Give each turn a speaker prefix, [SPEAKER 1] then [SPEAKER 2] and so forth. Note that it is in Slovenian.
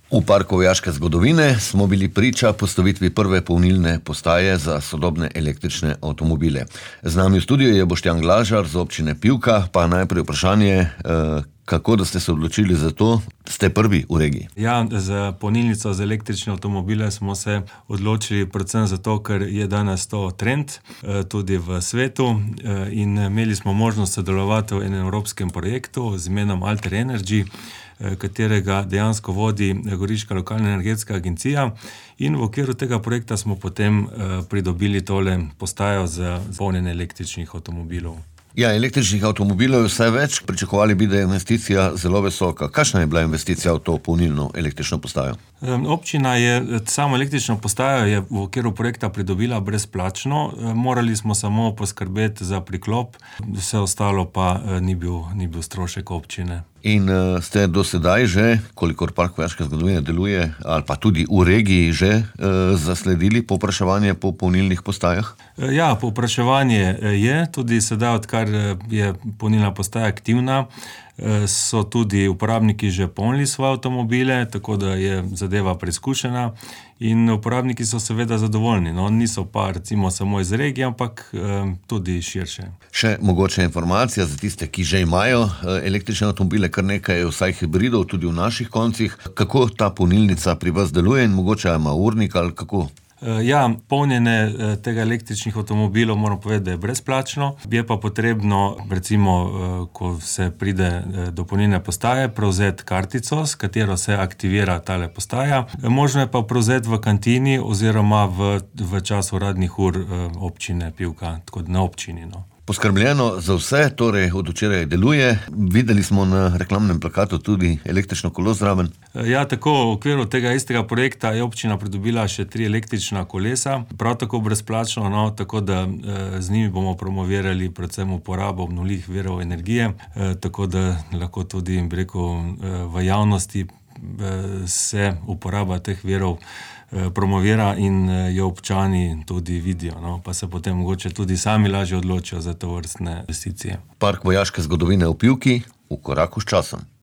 [SPEAKER 1] V Parku vojaške zgodovine smo bili priča postavitvi prve polnilne postaje za sodobne električne avtomobile. Z nami v studiu je Boštjan Glažar z občine Pivka, pa najprej vprašanje, kako da ste se odločili za to, ste prvi v regiji?
[SPEAKER 2] Ja, za polnilnico za električne avtomobile smo se odločili predvsem zato, ker je danes to trend tudi v svetu in imeli smo možnost sodelovati v enem evropskem projektu z imenom Alter Energy, katerega dejansko vodi Goriška lokalna energetska agencija, in v okviru tega projekta smo potem pridobili tole postajo za polnjenje električnih avtomobilov.
[SPEAKER 1] Ja, električnih avtomobilov je vse več, pričakovali bi, da je investicija zelo visoka. Kakšna je bila investicija v to polnilno električno postajo?
[SPEAKER 2] Občina je samo električno postajo je v okviru projekta pridobila brezplačno, morali smo samo poskrbeti za priklop, vse ostalo pa ni bil strošek občine.
[SPEAKER 1] In ste do sedaj že, kolikor Park vojaške zgodovine deluje, ali pa tudi v regiji že zasledili povpraševanje po polnilnih postajah?
[SPEAKER 2] Ja, povpraševanje je, tudi sedaj, odkar je polnilna postaja aktivna, so tudi uporabniki že polnili svoje avtomobile, tako da je zadeva preizkušena in uporabniki so seveda zadovoljni. No, niso pa recimo samo iz regije, ampak tudi širše.
[SPEAKER 1] Še mogoče informacija za tiste, ki že imajo električne avtomobile, kar nekaj je vsaj hibridov tudi v naših koncih. Kako ta polnilnica pri vas deluje in mogoče ima urnik ali kako?
[SPEAKER 2] Ja, polnjenje tega električnih avtomobilov moram povedati, da je brezplačno. Je pa potrebno, recimo, ko se pride do polnilne postaje, prevzeti kartico, s katero se aktivira tale postaja. Možno je pa prevzeti v kantini oziroma v času uradnih ur občine Pivka, tako na občini, no.
[SPEAKER 1] Poskrbljeno za vse, torej od včeraj deluje. Videli smo na reklamnem plakatu tudi električno kolo zraven.
[SPEAKER 2] Ja, tako v okviru tega istega projekta je občina pridobila še 3 električna kolesa, prav tako brezplačno, no, tako da z njimi bomo promovirali predvsem uporabo obnovljivih virov energije, tako da lahko tudi, bi rekel, v javnosti se uporaba teh virov promovira in jo občani tudi vidijo, no, pa se potem mogoče tudi sami lažje odločijo za tovrstne investicije.
[SPEAKER 1] Park vojaške zgodovine v Pivki v koraku s časom.